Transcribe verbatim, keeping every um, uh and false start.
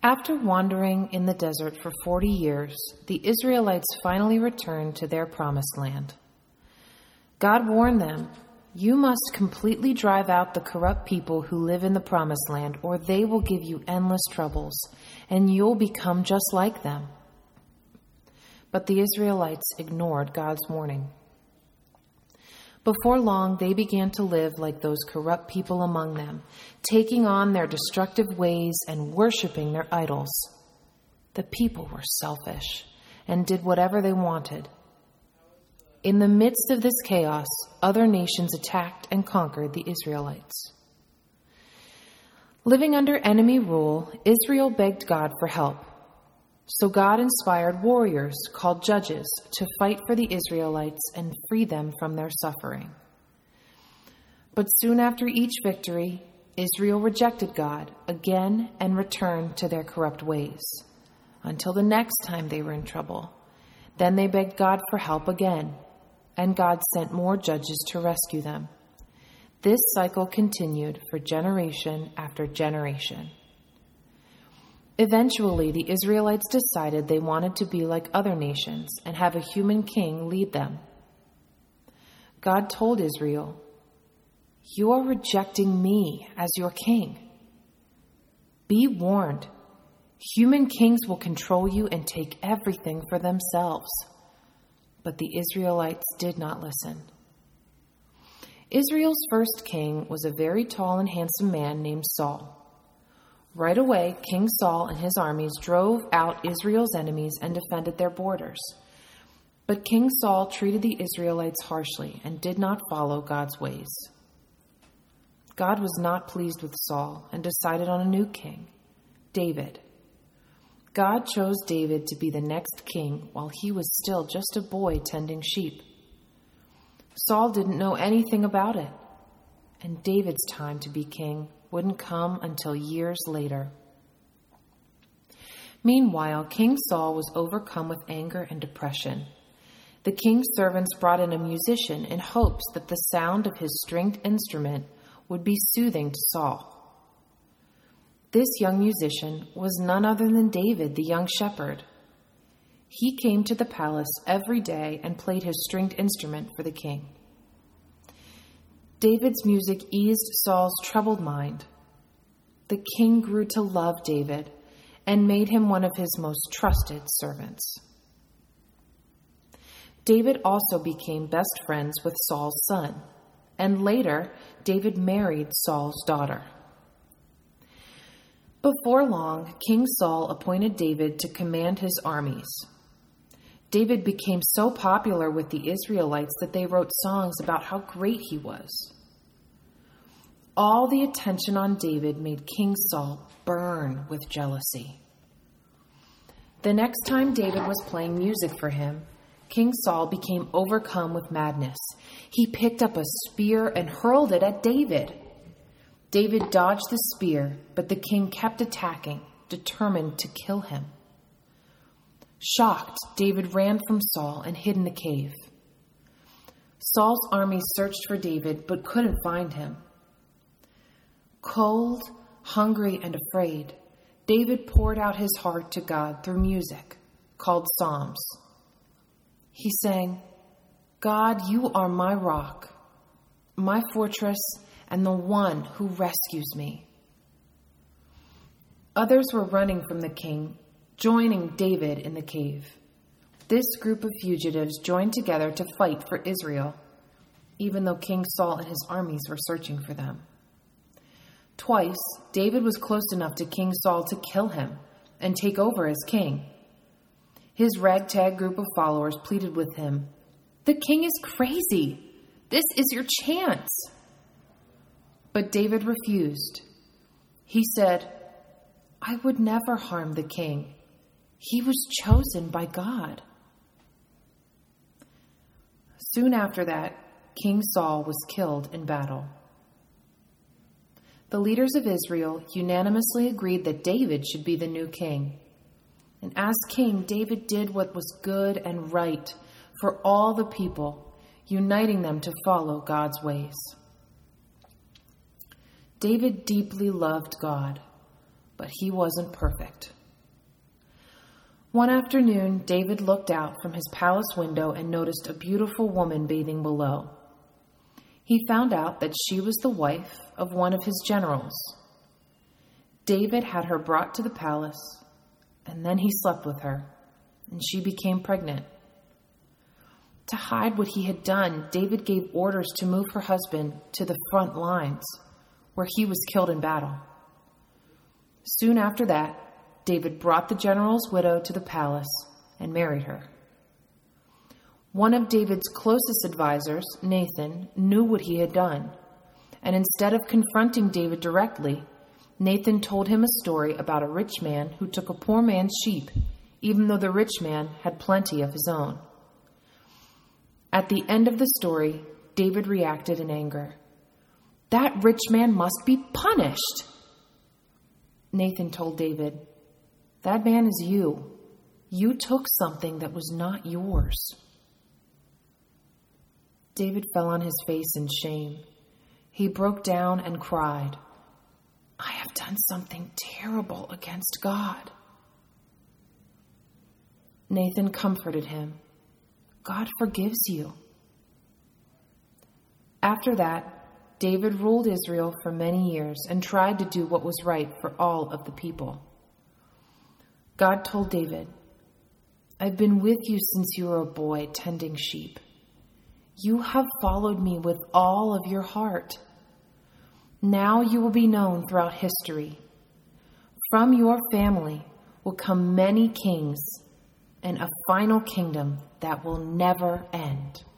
After wandering in the desert for forty years, the Israelites finally returned to their promised land. God warned them, "You must completely drive out the corrupt people who live in the promised land, or they will give you endless troubles, and you'll become just like them." But the Israelites ignored God's warning. Before long, they began to live like those corrupt people among them, taking on their destructive ways and worshiping their idols. The people were selfish and did whatever they wanted. In the midst of this chaos, other nations attacked and conquered the Israelites. Living under enemy rule, Israel begged God for help. So God inspired warriors called judges to fight for the Israelites and free them from their suffering. But soon after each victory, Israel rejected God again and returned to their corrupt ways, until the next time they were in trouble. Then they begged God for help again, and God sent more judges to rescue them. This cycle continued for generation after generation. Eventually, the Israelites decided they wanted to be like other nations and have a human king lead them. God told Israel, "You are rejecting me as your king. Be warned, human kings will control you and take everything for themselves." But the Israelites did not listen. Israel's first king was a very tall and handsome man named Saul. Right away, King Saul and his armies drove out Israel's enemies and defended their borders. But King Saul treated the Israelites harshly and did not follow God's ways. God was not pleased with Saul and decided on a new king, David. God chose David to be the next king while he was still just a boy tending sheep. Saul didn't know anything about it, and David's time to be king wouldn't come until years later. Meanwhile, King Saul was overcome with anger and depression. The king's servants brought in a musician in hopes that the sound of his stringed instrument would be soothing to Saul. This young musician was none other than David, the young shepherd. He came to the palace every day and played his stringed instrument for the king. David's music eased Saul's troubled mind. The king grew to love David and made him one of his most trusted servants. David also became best friends with Saul's son, and later David married Saul's daughter. Before long, King Saul appointed David to command his armies. David became so popular with the Israelites that they wrote songs about how great he was. All the attention on David made King Saul burn with jealousy. The next time David was playing music for him, King Saul became overcome with madness. He picked up a spear and hurled it at David. David dodged the spear, but the king kept attacking, determined to kill him. Shocked, David ran from Saul and hid in a cave. Saul's army searched for David, but couldn't find him. Cold, hungry, and afraid, David poured out his heart to God through music, called Psalms. He sang, "God, you are my rock, my fortress, and the one who rescues me." Others were running from the king, joining David in the cave. This group of fugitives joined together to fight for Israel, even though King Saul and his armies were searching for them. Twice, David was close enough to King Saul to kill him and take over as king. His ragtag group of followers pleaded with him, "The king is crazy. This is your chance." But David refused. He said, "I would never harm the king. He was chosen by God." Soon after that, King Saul was killed in battle. The leaders of Israel unanimously agreed that David should be the new king. And as king, David did what was good and right for all the people, uniting them to follow God's ways. David deeply loved God, but he wasn't perfect. One afternoon, David looked out from his palace window and noticed a beautiful woman bathing below. He found out that she was the wife of one of his generals. David had her brought to the palace, and then he slept with her, and she became pregnant. To hide what he had done, David gave orders to move her husband to the front lines, where he was killed in battle. Soon after that, David brought the general's widow to the palace and married her. One of David's closest advisors, Nathan, knew what he had done, and instead of confronting David directly, Nathan told him a story about a rich man who took a poor man's sheep, even though the rich man had plenty of his own. At the end of the story, David reacted in anger. "That rich man must be punished." Nathan told David, "That man is you. You took something that was not yours." David fell on his face in shame. He broke down and cried, "I have done something terrible against God." Nathan comforted him. "God forgives you." After that, David ruled Israel for many years and tried to do what was right for all of the people. God told David, "I've been with you since you were a boy tending sheep. You have followed me with all of your heart. Now you will be known throughout history. From your family will come many kings and a final kingdom that will never end."